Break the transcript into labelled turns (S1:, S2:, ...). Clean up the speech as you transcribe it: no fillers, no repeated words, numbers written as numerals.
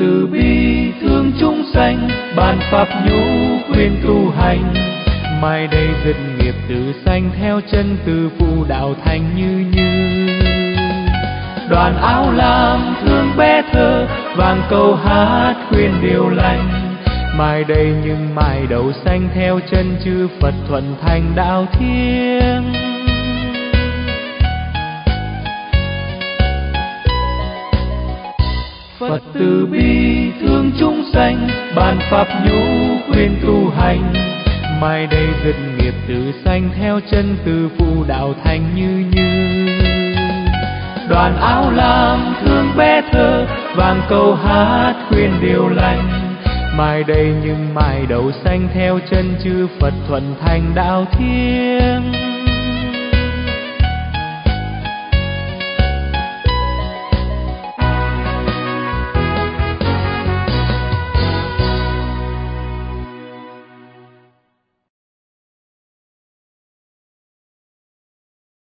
S1: từ bi thương chúng sanh, ban pháp nhu khuyên tu hành. Mai đây dứt nghiệp tử sanh, theo chân từ phụ đạo thành như. Đoàn áo lam thương bé thơ, vang câu hát khuyên điều lành. Mai đây nhưng mai đầu xanh, theo chân chư Phật thuận thành đạo thiêng. Phật từ bi thương chúng sanh, ban pháp nhu khuyên tu hành. Mai đây dứt nghiệp tử sanh, theo chân từ phụ đạo thành như. Đoàn áo lam thương bé thơ, vang câu hát khuyên điều lành. Mai đây nhưng mai đầu xanh, theo chân chư Phật thuận thành đạo thiêng.